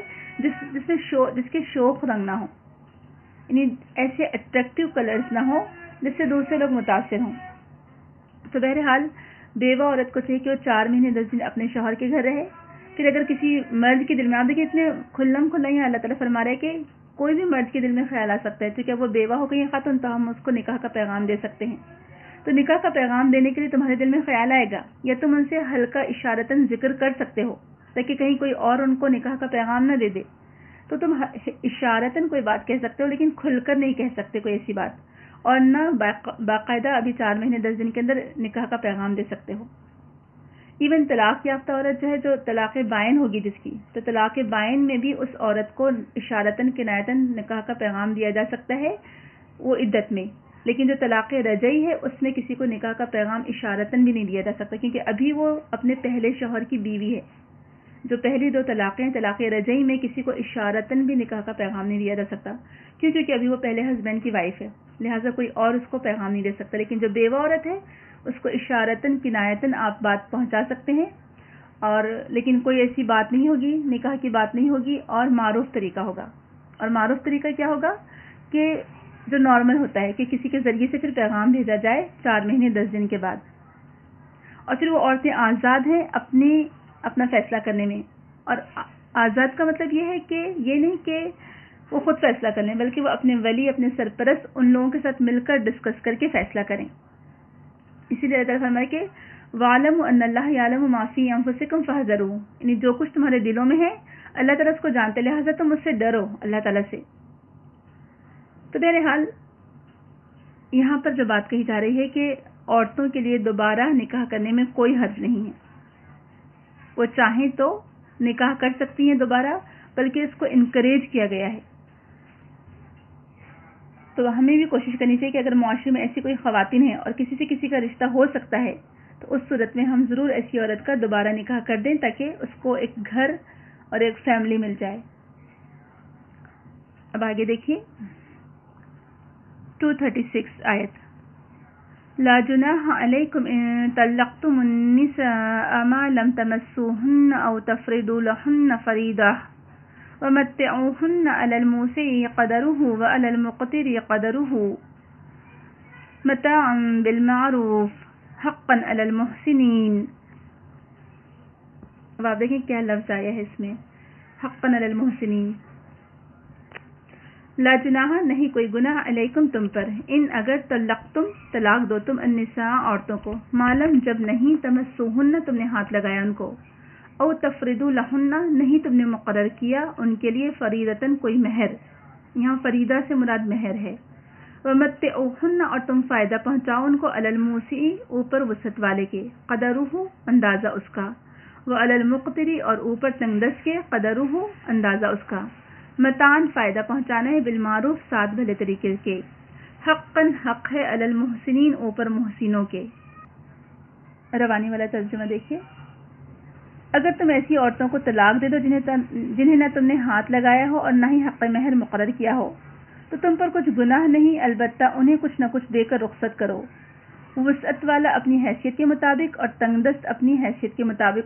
Speaker 1: جس کے شوخ رنگ نہ ہو، یعنی ایسے اٹریکٹیو کلرز نہ ہو جس سے دوسرے لوگ متاثر ہوں۔ تو بہرحال بیوہ عورت کو چاہیے کہ وہ 4 مہینے 10 دن اپنے شوہر کے گھر رہے۔ پھر اگر کسی مرد کے دل میں، آپ دیکھیں اتنے کھلم کھلا ہی اللہ تعالیٰ فرما رہے ہیں کہ کوئی بھی مرد کے دل میں خیال آ سکتا ہے، کیونکہ وہ بیوہ ہو گئی ہے خاتون تو ہم اس کو نکاح کا پیغام دے سکتے ہیں۔ تو نکاح کا پیغام دینے کے لیے تمہارے دل میں خیال آئے گا، یا تم ان سے ہلکا اشارتاً ذکر کر سکتے ہو تاکہ کہیں کوئی اور ان کو نکاح کا پیغام نہ دے دے، تو تم اشارتاً کوئی بات کہہ سکتے ہو، لیکن کھل کر نہیں کہہ سکتے کوئی ایسی بات، اور نہ باقاعدہ ابھی 4 مہینے 10 دن کے اندر نکاح کا پیغام دے سکتے ہو۔ ایون طلاق یافتہ عورت جو ہے، جو طلاق بائن ہوگی جس کی، تو طلاق بائن میں بھی اس عورت کو اشارتاً کنایتاً نکاح کا پیغام دیا جا سکتا ہے وہ عدت میں، لیکن جو طلاق رجعی ہے اس میں کسی کو نکاح کا پیغام اشارتاً بھی نہیں دیا جا سکتا، کیونکہ ابھی وہ اپنے پہلے شوہر کی بیوی ہے۔ جو پہلی 2 طلاقیں ہیں، طلاق رجعی میں کسی کو اشارتاً بھی نکاح کا پیغام نہیں دیا جا سکتا، کیونکہ ابھی وہ پہلے ہسبینڈ کی وائف ہے، لہٰذا کوئی اور اس کو پیغام نہیں دے سکتا۔ لیکن جو بیوہ عورت ہے اس کو اشارتاً کنایتاً آپ بات پہنچا سکتے ہیں، اور لیکن کوئی ایسی بات نہیں ہوگی، نکاح کی بات نہیں ہوگی، اور معروف طریقہ ہوگا۔ اور معروف طریقہ کیا ہوگا کہ جو نارمل ہوتا ہے کہ کسی کے ذریعے سے پھر پیغام بھیجا جائے 4 مہینے 10 دن کے بعد، اور پھر وہ عورتیں آزاد ہیں اپنا فیصلہ کرنے میں اور آزاد کا مطلب یہ ہے کہ یہ نہیں کہ وہ خود فیصلہ کر لیں، بلکہ وہ اپنے ولی، اپنے سرپرست ان لوگوں کے ساتھ مل کر ڈسکس کر کے فیصلہ کریں. اسی لیے اللہ فرمائے کہ وَاعْلَمُوا أَنَّ اللَّهَ يَعْلَمُ مَا فِي أَنفُسِكُمْ فَاحْذَرُوا، یعنی جو کچھ تمہارے دلوں میں ہے اللہ تعالیٰ اس کو جانتے، لہٰذا تم اس سے ڈرو، اللہ تعالیٰ سے. تو بہرحال یہاں پر جو بات کہی جا رہی ہے کہ عورتوں کے لیے دوبارہ نکاح کرنے میں کوئی حرج نہیں ہے، وہ چاہیں تو نکاح کر سکتی ہیں دوبارہ، بلکہ اس کو انکریج کیا گیا ہے. تو ہمیں بھی کوشش کرنی چاہیے کہ اگر معاشرے میں ایسی کوئی خواتین ہیں اور کسی سے کسی کا رشتہ ہو سکتا ہے تو اس صورت میں ہم ضرور ایسی عورت کا دوبارہ نکاح کر دیں تاکہ اس کو ایک گھر اور ایک فیملی مل جائے. اب آگے دیکھیے 236 آیت. لا جناح علیکم ان طلقتم النساء ما لم تمسوهن او تفرضوا لهن فریضہ ومتعوهن على الموسع قدره وعلى المقتر قدره متاعا بالمعروف حقا على المحسنین. اب آپ دیکھیں کیا لفظ آیا ہے اس میں، حقا على المحسنین. لا جناح نہیں کوئی گناہ علیکم تم پر، ان اگر طلقتم طلاق دو تم النساء عورتوں کو، معلوم جب نہیں تمسوہن تم نے ہاتھ لگایا ان کو، او تفریدو لہن نہیں تم نے مقرر کیا ان کے لیے فریدتن کوئی مہر، یہاں فریدہ سے مراد مہر ہے. ومتعوہن اور تم فائدہ پہنچاؤ ان کو علی الموسع اوپر وسعت والے کے، قدرہ اندازہ اس کا، وعلی المقتر اور اوپر تنگ دست کے، قدرہ اندازہ اس کا. متان فائدہ پہنچانا ہے، بالمعروف ساتھ بھلے طریقے کے، حقا حق ہے، علی المحسنین اوپر محسنوں کے. روانی والا ترجمہ دیکھیے. اگر تم ایسی عورتوں کو طلاق دے دو جنہیں نہ تم نے ہاتھ لگایا ہو اور نہ ہی حق مہر مقرر کیا ہو تو تم پر کچھ گناہ نہیں، البتہ انہیں کچھ نہ کچھ دے کر رخصت کرو. وسعت والا اپنی حیثیت کے مطابق اور تنگ دست اپنی حیثیت کے مطابق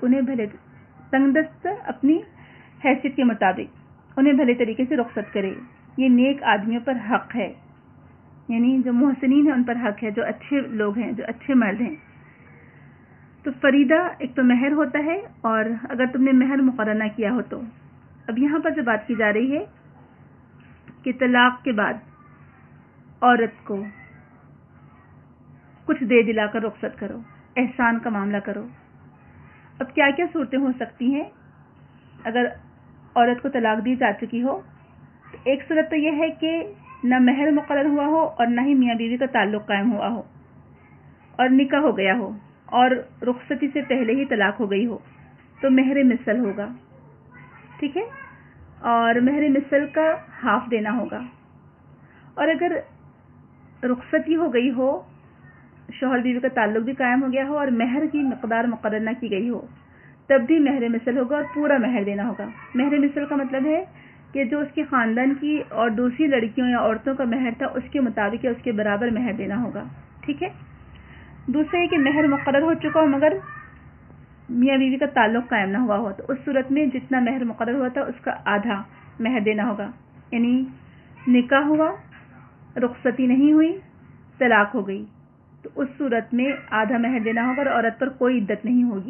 Speaker 1: انہیں بھلے طریقے سے رخصت کرے. یہ نیک آدمیوں پر حق ہے، یعنی جو محسنین ہیں ان پر حق ہے، جو اچھے لوگ ہیں، جو اچھے مرد ہیں. تو فریدہ ایک تو مہر ہوتا ہے، اور اگر تم نے مہر مقرر نہ کیا ہو تو. اب یہاں پر جو بات کی جا رہی ہے کہ طلاق کے بعد عورت کو کچھ دے دلا کر رخصت کرو، احسان کا معاملہ کرو. اب کیا کیا صورتیں ہو سکتی ہیں اگر عورت کو طلاق دی جا چکی ہو؟ تو ایک صورت تو یہ ہے کہ نہ مہر مقرر ہوا ہو اور نہ ہی میاں بیوی کا تعلق قائم ہوا ہو اور نکاح ہو گیا ہو اور رخصتی سے پہلے ہی طلاق ہو گئی ہو، تو مہر مثل ہوگا. ٹھیک ہے، اور مہر مثل کا ہاف دینا ہوگا. اور اگر رخصتی ہو گئی ہو، شوہر بیوی کا تعلق بھی قائم ہو گیا ہو اور مہر کی مقدار مقرر نہ کی گئی ہو، تب بھی مہر مثل ہوگا اور پورا مہر دینا ہوگا. مہر مثل کا مطلب ہے کہ جو اس کے خاندان کی اور دوسری لڑکیوں یا عورتوں کا مہر تھا اس کے مطابق یا اس کے برابر مہر دینا ہوگا. ٹھیک ہے. دوسرا یہ کہ مہر مقرر ہو چکا ہو مگر میاں بیوی کا تعلق قائم نہ ہوا ہو، تو اس صورت میں جتنا مہر مقرر ہوا تھا اس کا آدھا مہر دینا ہوگا. یعنی نکاح ہوا، رخصتی نہیں ہوئی، طلاق ہو گئی، تو اس صورت میں آدھا مہر دینا ہوگا اور عورت پر کوئی عدت نہیں ہوگی.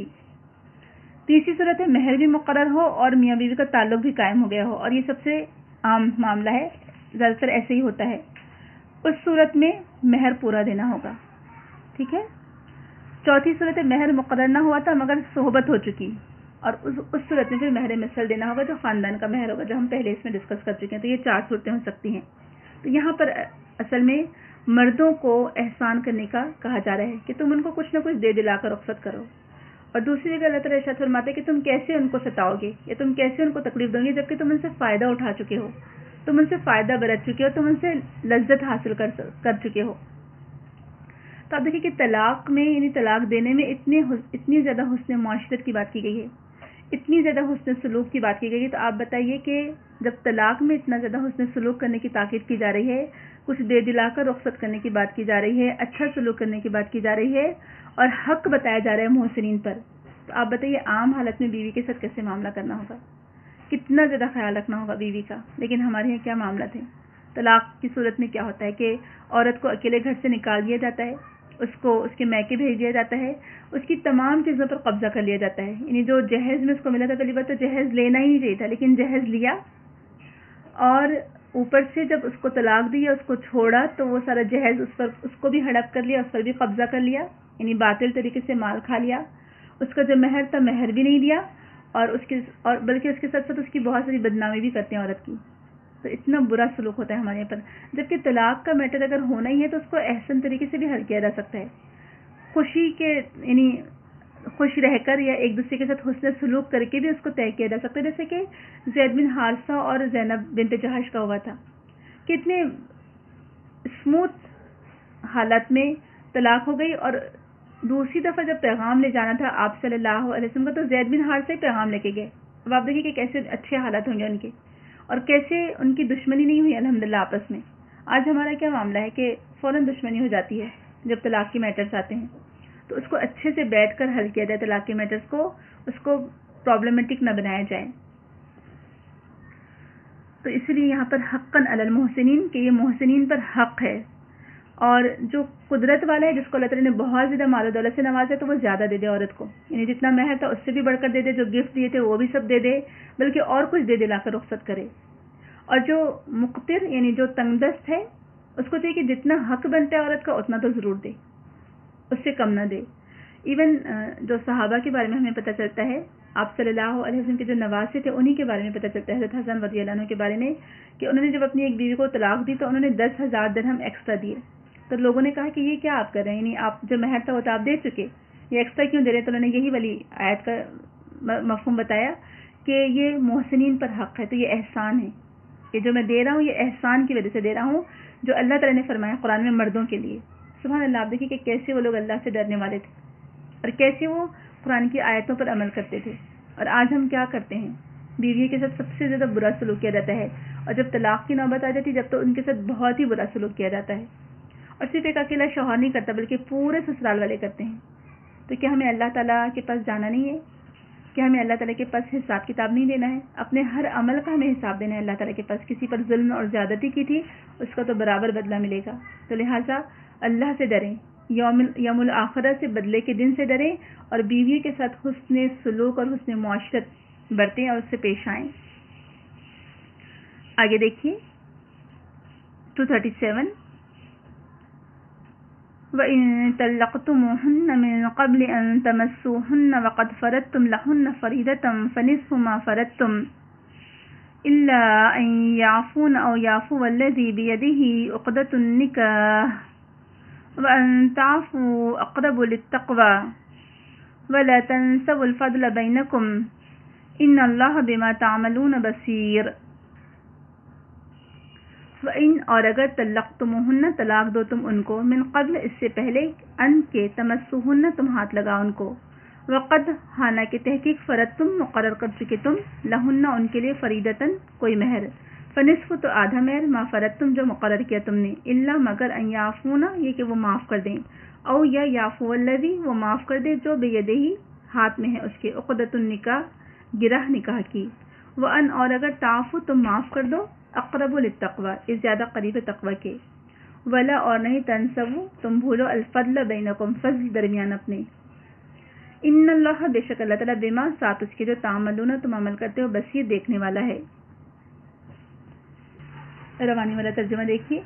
Speaker 1: تیسری صورت ہے مہر بھی مقرر ہو اور میاں بیوی کا تعلق بھی قائم ہو گیا ہو، اور یہ سب سے عام معاملہ ہے، زیادہ تر ایسے ہی ہوتا ہے. اس صورت میں مہر پورا دینا ہوگا. ٹھیک ہے. چوتھی صورت ہے مہر مقرر نہ ہوا تھا مگر صحبت ہو چکی، اور اس صورت میں پھر مہر مثل دینا ہوگا جو خاندان کا مہر ہوگا، جو ہم پہلے اس میں ڈسکس کر چکے ہیں. تو یہ 4 صورتیں ہو سکتی ہیں. تو یہاں پر اصل میں مردوں کو احسان کرنے کا کہا جا رہا ہے کہ تم ان کو کچھ نہ کچھ دے دلا کر رخصت کرو. اور دوسری جگہ اللہ تعالیٰ ارشاد فرماتے کہ تم کیسے ان کو ستاؤ گے یا تم کیسے ان کو تکلیف دو گے جبکہ تم ان سے فائدہ اٹھا چکے ہو، تم ان سے فائدہ برت چکے ہو، تم ان سے لذت حاصل کر چکے ہو. تو آپ دیکھیں کہ طلاق میں یعنی طلاق دینے میں اتنی زیادہ حسن معاشرت کی بات کی گئی ہے، اتنی زیادہ حسن سلوک کی بات کی گئی ہے. تو آپ بتائیے کہ جب طلاق میں اتنا زیادہ حسن سلوک کرنے کی تاکید کی جا رہی ہے، کچھ دے دلا کر رخصت کرنے کی بات کی جا رہی ہے، اچھا سلوک کرنے کی بات کی جا رہی ہے اور حق بتایا جا رہا ہے محسنین پر، تو آپ بتائیے عام حالت میں بیوی کے ساتھ کیسے معاملہ کرنا ہوگا، کتنا زیادہ خیال رکھنا ہوگا بیوی کا. لیکن ہمارے یہاں کیا معاملات ہیں. طلاق کی صورت میں کیا ہوتا ہے کہ عورت کو اکیلے گھر سے نکال دیا جاتا ہے اس کو اس کے میکے بھیج دیا جاتا ہے، اس کی تمام چیزوں پر قبضہ کر لیا جاتا ہے. یعنی جو جہیز میں اس کو ملا تھا، پہلی بات تو جہیز لینا ہی نہیں چاہیے تھا، لیکن جہیز لیا اور اوپر سے جب اس کو طلاق دی یا اس کو چھوڑا تو وہ سارا جہیز اس کو بھی ہڑپ کر لیا، اس پر بھی قبضہ کر لیا، یعنی باطل طریقے سے مال کھا لیا. اس کا جو مہر تھا مہر بھی نہیں دیا، اور بلکہ اس کے ساتھ ساتھ اس کی بہت ساری بدنامی بھی کرتے ہیں عورت کی. تو اتنا برا سلوک ہوتا ہے ہمارے یہاں پر. جبکہ طلاق کا میٹر اگر ہونا ہی ہے تو اس کو احسن طریقے سے بھی حل کیا جا سکتا ہے، یعنی خوش رہ کر یا ایک دوسرے کے ساتھ حسن سلوک کر کے بھی اس کو طے کیا جا سکتا ہے. جیسے کہ زید بن حارثہ اور زینب بنت جہش کا ہوا تھا کہ اتنے اسموتھ حالت میں طلاق ہو گئی، اور دوسری دفعہ جب پیغام لے جانا تھا آپ صلی اللہ علیہ وسلم کا تو زید بن حارثہ ہی پیغام لے کے گئے. اب آپ دیکھیں کہ کیسے اچھے حالات ہوں گے ان کے، اور کیسے ان کی دشمنی نہیں ہوئی الحمدللہ آپس میں. آج ہمارا کیا معاملہ ہے کہ فوراً دشمنی ہو جاتی ہے جب طلاق کے میٹرز آتے ہیں. تو اس کو اچھے سے بیٹھ کر حل کیا جائے طلاق کے میٹرز کو، اس کو پرابلمٹک نہ بنایا جائے. تو اس لیے یہاں پر حقاً علی المحسنین کہ یہ محسنین پر حق ہے. اور جو قدرت والا ہے جس کو اللہ تعالیٰ نے بہت زیادہ مال و دولت سے نوازا تو وہ زیادہ دے دے عورت کو، یعنی جتنا مہر تھا اس سے بھی بڑھ کر دے دے، جو گفٹ دیے تھے وہ بھی سب دے دے، بلکہ اور کچھ دے لا کر رخصت کرے. اور جو مقتر یعنی جو تنگ دست ہے اس کو چاہیے کہ جتنا حق بنتا ہے عورت کا اتنا تو ضرور دے، اس سے کم نہ دے. ایون جو صحابہ کے بارے میں ہمیں پتہ چلتا ہے، آپ صلی اللہ علیہ وسلم کے جو نواسے تھے انہی کے بارے میں پتہ چلتا ہے، حضرت حسن رضی اللہ عنہ کے بارے میں، کہ انہوں نے جب اپنی ایک بیوی کو طلاق دی تو انہوں نے 10,000 درہم ایکسٹرا دیے. تو لوگوں نے کہا کہ یہ کیا آپ کر رہے ہیں، یعنی آپ جو مہر تھا وہ تو آپ دے چکے، یہ ایکسٹرا کیوں دے رہے ہیں؟ تو انہوں نے یہی والی آیت کا مفہوم بتایا کہ یہ محسنین پر حق ہے. تو یہ احسان ہے کہ جو میں دے رہا ہوں یہ احسان کی وجہ سے دے رہا ہوں، جو اللہ تعالیٰ نے فرمایا قرآن میں مردوں کے لیے. سبحان اللہ. آپ دیکھیے کہ کیسے وہ لوگ اللہ سے ڈرنے والے تھے اور کیسے وہ قرآن کی آیتوں پر عمل کرتے تھے. اور آج ہم کیا کرتے ہیں؟ بیوی کے ساتھ سب سے زیادہ برا سلوک کیا جاتا ہے، اور جب طلاق کی نوبت آ جاتی ہے جب تو ان کے ساتھ بہت ہی برا سلوک کیا جاتا ہے. اور صرف ایک اکیلا شوہر نہیں کرتا بلکہ پورے سسرال والے کرتے ہیں. تو کیا ہمیں اللہ تعالیٰ کے پاس جانا نہیں ہے؟ کیا ہمیں اللہ تعالیٰ کے پاس حساب کتاب نہیں دینا ہے؟ اپنے ہر عمل کا ہمیں حساب دینا ہے اللہ تعالیٰ کے پاس. کسی پر ظلم اور زیادتی کی تھی اس کا تو برابر بدلہ ملے گا. تو لہٰذا اللہ سے ڈریں، یوم الآخرہ سے، بدلے کے دن سے ڈریں، اور بیوی کے ساتھ حسن سلوک اور حسن معاشرت برتیں اور اس سے پیش آئیں. آگے دیکھیے 237. وَإِن طَلَّقْتُمُوهُنَّ مِن قَبْلِ أَن تَمَسُّوهُنَّ وَقَدْ فَرَضْتُمْ لَهُنَّ فَرِيضَةً فَنِصْفُ مَا فَرَضْتُمْ إِلَّا أَن يَعْفُونَ أَوْ يَعْفُوَ الَّذِي بِيَدِهِ عُقْدَةُ النِّكَاحِ وَأَن تَعْفُوا أَقْرَبُ لِلتَّقْوَى وَلَا تَنسَوُا الْفَضْلَ بَيْنَكُمْ إِنَّ اللَّهَ بِمَا تَعْمَلُونَ بَصِيرٌ. وَإِنْ اور اگر طلقتموہن طلاق دو تم ان کو، من قبل اس سے پہلے، ان کے تمسوہن تم ہاتھ لگا ان کو، وقد حانا کے تحقیق فرضتم مقرر کر چکے تم، لہن ان کے لیے فریدتن کوئی مہر، فنصف تو آدھا مہر، ما فرضتم جو مقرر کیا تم نے، الا مگر ان یعفونا یہ کہ وہ معاف کر دیں، او یا یعفو الذی وہ معاف کر دے جو بیدہی ہاتھ میں ہے اس کے، عقدۃ النکاح گرہ نکاح کی، وان اور اگر تعفو تم معاف کر دو، اقرب للتقوی اس زیادہ قریب تقوی کے، ولا اور نہیں تنسبو تم بھولو الفضل بینکم فضل درمیان اپنے، ان اللہ بے شک اللہ تعالیٰ بما ساتھ اس کے جو تعملون تم عمل کرتے ہو بصیر دیکھنے والا ہے. روانی والا ترجمہ دیکھیے.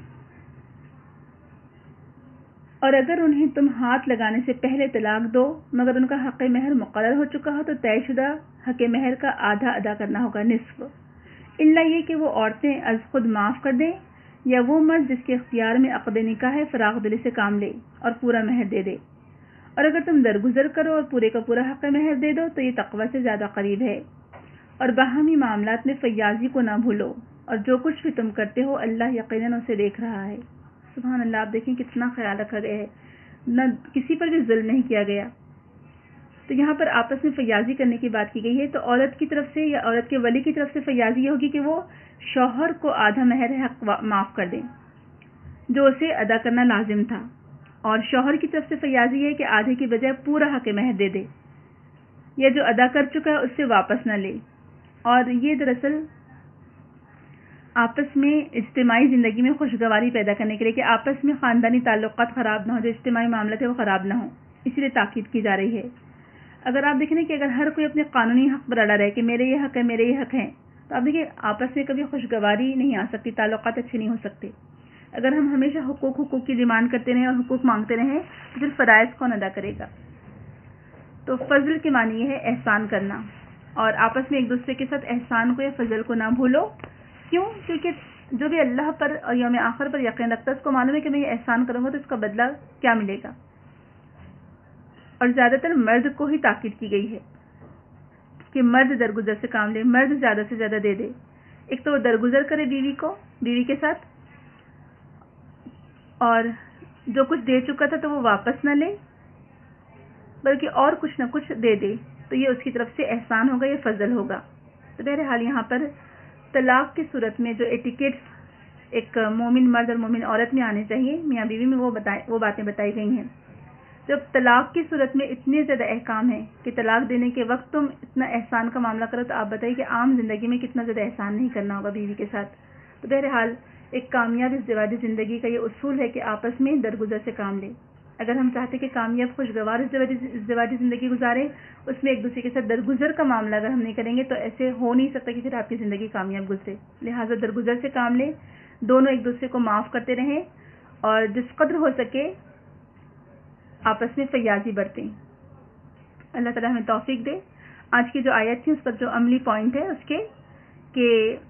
Speaker 1: اور اگر انہیں تم ہاتھ لگانے سے پہلے طلاق دو مگر ان کا حق مہر مقرر ہو چکا ہو تو طے شدہ حق مہر کا آدھا ادا کرنا ہوگا، نصف، الا یہ کہ وہ عورتیں از خود معاف کر دیں یا وہ مرد جس کے اختیار میں عقد نکاح ہے فراغ دلی سے کام لے اور پورا مہر دے دے. اور اگر تم درگزر کرو اور پورے کا پورا حق مہر دے دو تو یہ تقوی سے زیادہ قریب ہے. اور باہمی معاملات میں فیاضی کو نہ بھولو، اور جو کچھ بھی تم کرتے ہو اللہ یقیناً اسے دیکھ رہا ہے. سبحان اللہ. آپ دیکھیں کتنا خیال رکھا گیا ہے، نہ کسی پر بھی ظلم نہیں کیا گیا. تو یہاں پر آپس میں فیاضی کرنے کی بات کی گئی ہے. تو عورت کی طرف سے یا عورت کے ولی کی طرف سے فیاضی یہ ہوگی کہ وہ شوہر کو آدھا مہر حق معاف کر دیں جو اسے ادا کرنا لازم تھا، اور شوہر کی طرف سے فیاضی ہے کہ آدھے کی بجائے پورا حق مہر دے دے، یا جو ادا کر چکا ہے اس سے واپس نہ لے. اور یہ دراصل آپس میں اجتماعی زندگی میں خوشگواری پیدا کرنے کے لیے کہ آپس میں خاندانی تعلقات خراب نہ ہو، جو اجتماعی معاملات ہیں وہ خراب نہ ہوں، اسی لیے تاکید کی جا رہی ہے۔ اگر آپ دیکھیں کہ اگر ہر کوئی اپنے قانونی حق پر اڑا رہے کہ میرے یہ حق ہے، میرے یہ حق ہیں، تو آپ دیکھیں آپس میں کبھی خوشگواری نہیں آ سکتی، تعلقات اچھے نہیں ہو سکتے۔ اگر ہم ہمیشہ حقوق کی ڈیمانڈ کرتے رہیں اور حقوق مانگتے رہیں تو پھر فرائض کون ادا کرے گا؟ تو فضل کے معنی یہ ہے احسان کرنا، اور آپس میں ایک دوسرے کے ساتھ احسان کو یا فضل کو نہ بھولو۔ کیوں؟ کیونکہ جو بھی اللہ پر اور یوم آخر پر یقین رکھتا ہے اس کو معلوم ہے کہ میں یہ احسان کروں گا تو اس کا بدلہ کیا ملے گا۔ اور زیادہ تر مرد کو ہی تاکید کی گئی ہے کہ مرد درگزر سے کام لے، مرد زیادہ سے زیادہ دے دے۔ ایک تو وہ درگزر کرے بیوی کے ساتھ، اور جو کچھ دے چکا تھا تو وہ واپس نہ لے بلکہ اور کچھ نہ کچھ دے دے، تو یہ اس کی طرف سے احسان ہوگا، یہ فضل ہوگا۔ تو بہرحال یہاں پر طلاق کی صورت میں جو ایٹیکیٹس ایک مومن مرد اور مومن عورت میں آنے چاہیے، میاں بیوی میں وہ باتیں بتائی گئی ہیں۔ جب طلاق کی صورت میں اتنے زیادہ احکام ہیں کہ طلاق دینے کے وقت تم اتنا احسان کا معاملہ کرو، تو آپ بتائیے کہ عام زندگی میں کتنا زیادہ احسان نہیں کرنا ہوگا بیوی کے ساتھ۔ تو بہرحال ایک کامیاب ازدواجی زندگی کا یہ اصول ہے کہ آپس میں درگزر سے کام لیں۔ اگر ہم چاہتے کہ کامیاب خوشگوار ازدواجی زندگی گزاریں، اس میں ایک دوسرے کے ساتھ درگزر کا معاملہ اگر ہم نہیں کریں گے تو ایسے ہو نہیں سکتا کہ پھر آپ کی زندگی کامیاب گزرے۔ لہٰذا درگزر سے کام لیں، دونوں ایک دوسرے کو معاف کرتے رہیں، اور جس قدر ہو سکے آپس میں فیاضی برتیں۔ اللہ تعالیٰ ہمیں توفیق دے۔ آج کی جو آیت تھی اس پر جو عملی پوائنٹ ہے اس کے کہ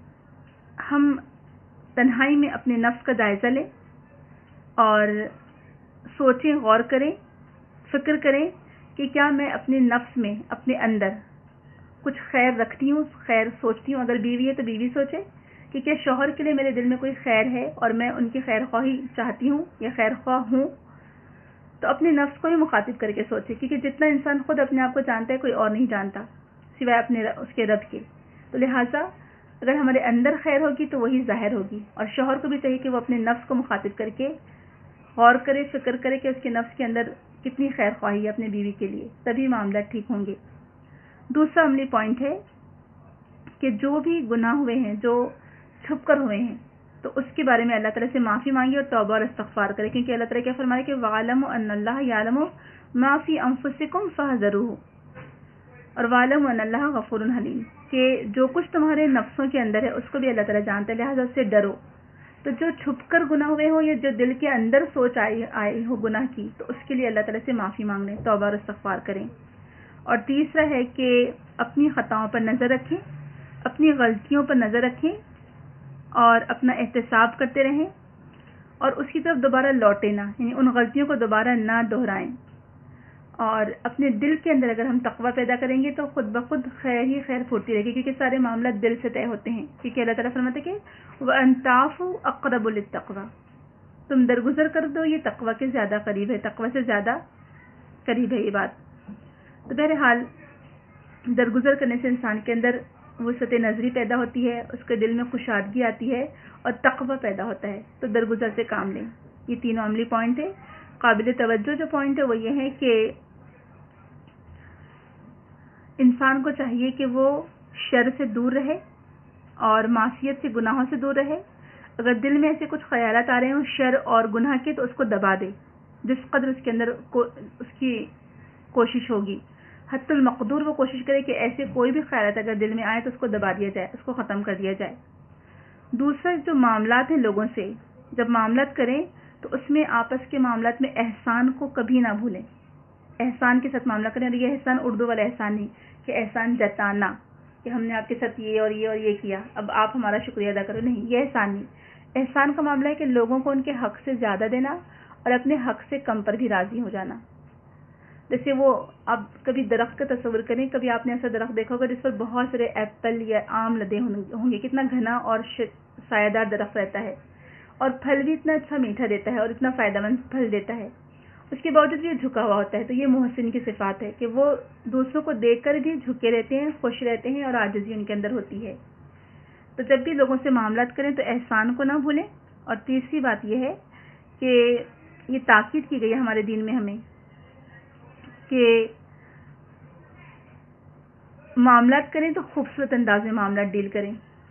Speaker 1: ہم تنہائی میں اپنے نفس کا جائزہ لیں اور سوچیں، غور کریں، فکر کریں کہ کیا میں اپنے نفس میں، اپنے اندر کچھ خیر رکھتی ہوں، خیر سوچتی ہوں۔ اگر بیوی ہے تو بیوی سوچے کہ کیا شوہر کے لیے میرے دل میں کوئی خیر ہے اور میں ان کی خیر خواہی چاہتی ہوں یا خیر خواہ ہوں، تو اپنے نفس کو ہی مخاطب کر کے سوچے، کیونکہ جتنا انسان خود اپنے آپ کو جانتا ہے کوئی اور نہیں جانتا سوائے اپنے اس کے رب کے۔ تو لہٰذا اگر ہمارے اندر خیر ہوگی تو وہی ظاہر ہوگی، اور شوہر کو بھی چاہیے کہ وہ اپنے نفس کو مخاطب کر کے غور کرے، فکر کرے کہ اس کے نفس کے اندر کتنی خیر خواہی ہے اپنے بیوی کے لیے، تبھی معاملات ٹھیک ہوں گے۔ دوسرا عملی پوائنٹ ہے کہ جو بھی گناہ ہوئے ہیں، جو چھپ کر ہوئے ہیں، تو اس کے بارے میں اللہ تعالیٰ سے معافی مانگی اور توبہ اور استغفار کرے، کیونکہ اللہ تعالیٰ کیا فرمائے کہ وَاعْلَمُوا أَنَّ اللَّهَ يَعْلَمُ مَا فِي أَنفُسِكُمْ فَاحْذَرُوهُ، اور وَاعْلَمُوا أَنَّ اللَّهَ غَفُورٌ حَلِيمٌ، کہ جو کچھ تمہارے نفسوں کے اندر ہے اس کو بھی اللہ تعالیٰ جانتا ہے، لہٰذا اس سے ڈرو۔ تو جو چھپ کر گناہ ہوئے ہو یا جو دل کے اندر سوچ آئی ہو گناہ کی، تو اس کے لیے اللہ تعالیٰ سے معافی مانگ لیں، توبہ اور استغفار کریں۔ اور تیسرا ہے کہ اپنی خطاؤں پر نظر رکھیں، اپنی غلطیوں پر نظر رکھیں اور اپنا احتساب کرتے رہیں، اور اس کی طرف دوبارہ لوٹے نہ، یعنی ان غلطیوں کو دوبارہ نہ دہرائیں۔ اور اپنے دل کے اندر اگر ہم تقوی پیدا کریں گے تو خود بخود خیر ہی خیر پھوٹتی رہے گی، کیونکہ سارے معاملات دل سے طے ہوتے ہیں، کیونکہ اللہ تعالیٰ فرماتے کہ وَأَن تَعْفُوا أَقْرَبُ لِلتَّقْوَىٰ، تم درگزر کر دو، یہ تقوی کے زیادہ قریب ہے، تقوی سے زیادہ قریب ہے یہ بات۔ تو بہرحال درگزر کرنے سے انسان کے اندر وسعت نظری پیدا ہوتی ہے، اس کے دل میں کشادگی آتی ہے اور تقوی پیدا ہوتا ہے۔ تو درگزر سے کام لیں۔ یہ تینوں عملی پوائنٹ ہے۔ قابل توجہ جو پوائنٹ ہے وہ یہ ہے کہ انسان کو چاہیے کہ وہ شر سے دور رہے اور معصیت سے، گناہوں سے دور رہے۔ اگر دل میں ایسے کچھ خیالات آ رہے ہوں شر اور گناہ کے، تو اس کو دبا دے جس قدر اس کے اندر اس کی کوشش ہوگی، حتی المقدور وہ کوشش کرے کہ ایسے کوئی بھی خیالات اگر دل میں آئے تو اس کو دبا دیا جائے، اس کو ختم کر دیا جائے۔ دوسرا جو معاملات ہیں لوگوں سے، جب معاملات کریں تو اس میں آپس کے معاملات میں احسان کو کبھی نہ بھولیں، احسان کے ساتھ معاملہ کریں۔ اور یہ احسان اردو والا احسان نہیں کہ احسان جتانا کہ ہم نے آپ کے ساتھ یہ اور یہ اور یہ کیا، اب آپ ہمارا شکریہ ادا کرو، نہیں، یہ احسان نہیں۔ احسان کا معاملہ ہے کہ لوگوں کو ان کے حق سے زیادہ دینا اور اپنے حق سے کم پر بھی راضی ہو جانا۔ جیسے وہ آپ کبھی درخت کا تصور کریں، کبھی آپ نے ایسا درخت دیکھا ہوگا جس پر بہت سارے ایپل یا آم لدے ہوں گے، کتنا گھنا اور سایہ دار درخت رہتا ہے اور پھل بھی اتنا اچھا میٹھا دیتا ہے اور اتنا فائدہ مند پھل دیتا ہے، اس کے باوجود یہ جھکا ہوا ہوتا ہے۔ تو یہ محسن کی صفات ہے کہ وہ دوسروں کو دیکھ کر بھی جھکے رہتے ہیں، خوش رہتے ہیں اور عاجزی ان کے اندر ہوتی ہے۔ تو جب بھی لوگوں سے معاملات کریں تو احسان کو نہ بھولیں۔ اور تیسری بات یہ ہے کہ یہ تاکید کی گئی ہے ہمارے دین میں ہمیں کہ معاملات کریں تو خوبصورت انداز میں معاملات ڈیل کریں،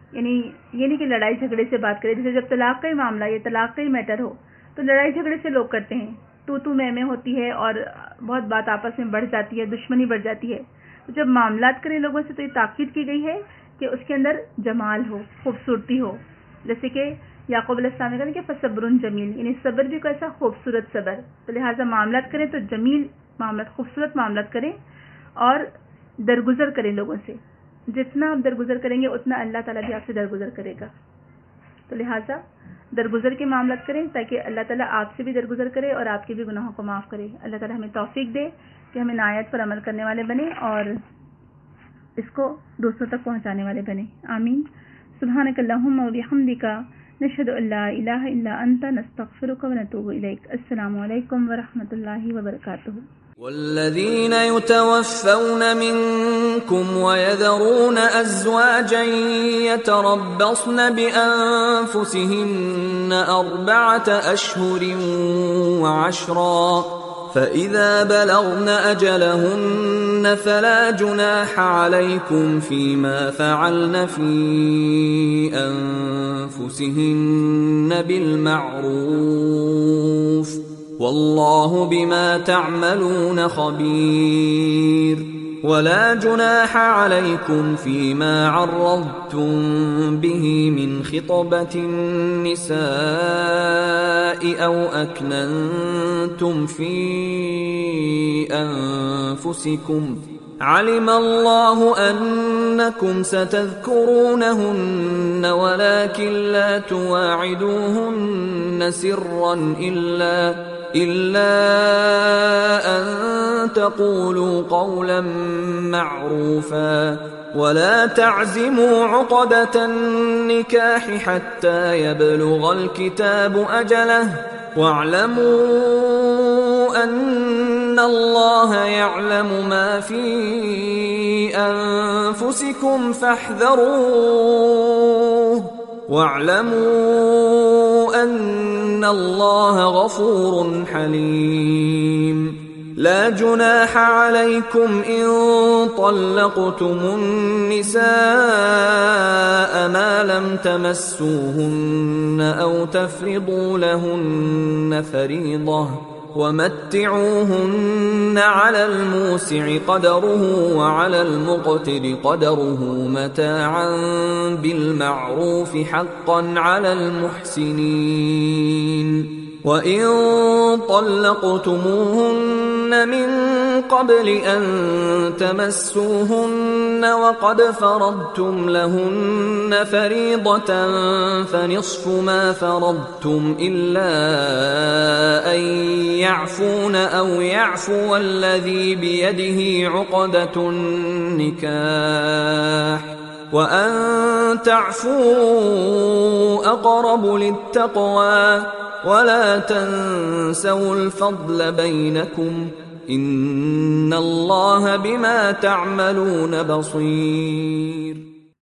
Speaker 1: یعنی یہ نہیں کہ لڑائی جھگڑے سے بات کرے. جیسے جب طلاق کا ہی معاملہ یا طلاق کا ہی میٹر ہو تو لڑائی جھگڑے سے لوگ کرتے ہیں, تو میں ہوتی ہے اور بہت بات آپس میں بڑھ جاتی ہے, دشمنی بڑھ جاتی ہے. تو جب معاملات کرے لوگوں سے تو یہ تاکید کی گئی ہے کہ اس کے اندر جمال ہو, خوبصورتی ہو. جیسے کہ یعقوب علیہ السلام نے کہا کہ فصبر جمیل, یعنی صبر بھی کیسا خوبصورت صبر. تو لہٰذا معاملات کریں تو جمیل معاملات, خوبصورت معاملات کریں اور درگزر کریں لوگوں سے. جتنا آپ درگزر کریں گے اتنا اللہ تعالیٰ بھی آپ سے درگزر کرے گا. تو لہٰذا درگزر کے معاملات کریں تاکہ اللہ تعالیٰ آپ سے بھی درگزر کرے اور آپ کے بھی گناہوں کو معاف کرے. اللہ تعالیٰ ہمیں توفیق دے کہ ہم ان آیات پر عمل کرنے والے بنیں اور اس کو دوسروں تک پہنچانے والے بنیں. آمین. سبحانک اللہم و بحمدک نشہد ان لا الہ الا انت نستغفرک و نتوب الیک. السلام علیکم ورحمۃ اللہ وبرکاتہ.
Speaker 2: والذين يتوفون منكم ويذرون أزواجا يتربصن بأنفسهن 4 أشهر و10 فإذا بلغن أجلهن فلا جناح عليكم فيما فعلن في أنفسهن بالمعروف والله بما تعملون خبير. ولا جناح عليكم فيما عرضتم به من خطبة النساء أو أكننتم في أنفسكم علم الله أنكم ستذكرونهن ولكن لا تواعدوهن سرا إلا أن تقولوا قولا معروفا ولا تعزموا عقدة النكاح حتى يبلغ الكتاب أجله واعلموا أن الله يعلم ما في أنفسكم فاحذروه واعلموا أن الله غفور حليم. لا جناح عليكم إن طلقتم النساء ما لم تمسوهن أو تفرضوا لهن فريضة ومتعوهن على الموسع قدره وعلى المقتر قدره متاعا بالمعروف حقا على المحسنين. وَإِن طَلَّقْتُمُوهُنَّ مِن قَبْلِ أَن تَمَسُّوهُنَّ وَقَدْ فَرَضْتُمْ لَهُنَّ فَرِيضَةً فَنِصْفُ مَا فَرَضْتُمْ إِلَّا أَن يَعْفُونَ أَوْ يَعْفُوَ الَّذِي بِيَدِهِ عُقْدَةُ النِّكَاحِ وَأَن تَعْفُوا أَقْرَبُ لِلتَّقْوَى ولا تنسوا الفضل بينكم إن الله بما تعملون بصير.